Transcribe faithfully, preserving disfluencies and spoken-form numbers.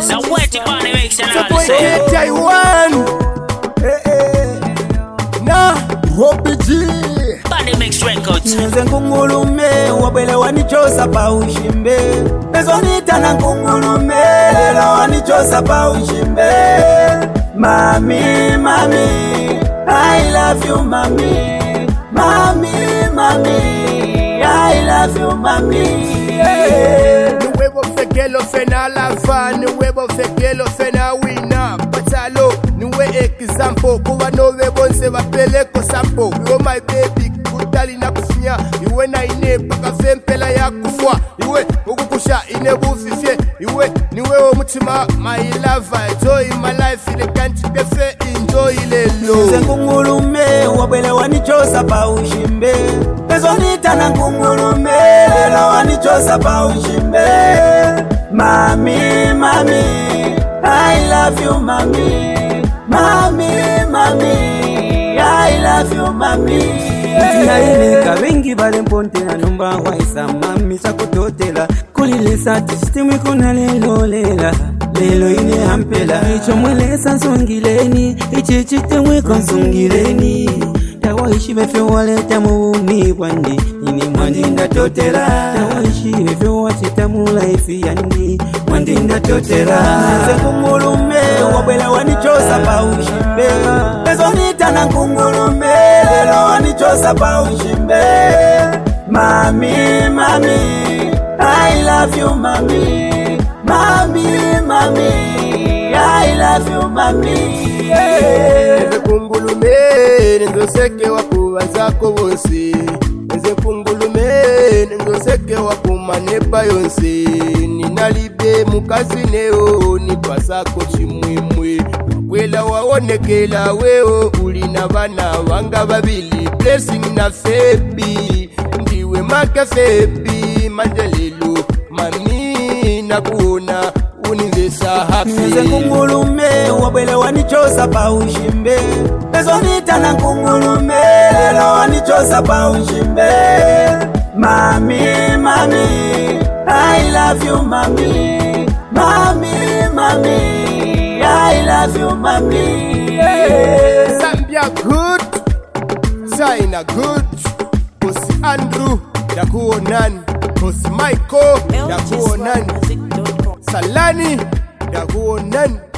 So what you wanna make sense? So boy get Taiwan. Eh eh. Nah, Robbie G. Body Mix Records. Nze nkungulume wabwele wanichosa pa ushimbe. Bezonita na nkungulume lelo wanichosa pa ushimbe. Mami, mami, I love you mami. Mami, mami, I love you mami. Yeah. Ni huevo fekelo fena lava, ni huevo fekelo fena wina. Patalo, ni we example, kuwa no webonse wapeleko sampo. You my baby, kutali na kufinya. Iwe na ine paka fempela ya kufwa. Iwe ukukusha ine bufifye. Iwe niwe o mutima my lover. Joy in my life, ile kanchi kefe enjoy lelo. Nze nkungulume wabwele wanichosa pa ushimbe. Bezonita na nkungulume lelo wanichosa pa ushimbe. Mami, mami, I love you mami. Mami, mami, I love you mami. Tiyaileka wengi bale mponte na numba waisa mami sakutotela. Kulilisa tistimwi kuna lelo lela. Lelo ine hampela. Icho mwelesa songileni. Ichichite mweko songileni. Tawaishi befe waleta muumi wandi. Ini mwandi ndatotela. Tawaishi befe wachita mulaifi yandi. Mwandi ndatotela. Nze nkungulume wabwele wanichosa pa ushimbe. Bezonita na nkungulume lelo wanichosa pa ushimbe. Mami, mami, I love you mami. Mami, mami, I love you mami. Yeah. Nze kungulume, nzo seke wakuwanza kobosi. Nze kungulume, nzo seke wakumanepa yonsi. Ninalibe mukazi neo, nipasako chimwimwe. Wakwela waonekela weo, ulina bana wanga babili. Blessing na febi, ndiwe maka febi. Manjalelu, mami na kuona, univesa happy. Nze nkungulume wabwele wanichosa pa ushimbe. Bezonita na nkungulume lelo wanichosa pa ushimbe. Mami, mami, I love you mami. Mami, mami, I love you mami. Yeah. Zambia good, China good. Bosi Andrew yakuonani, Bosi Michael yakuonani, Salani yakuonani.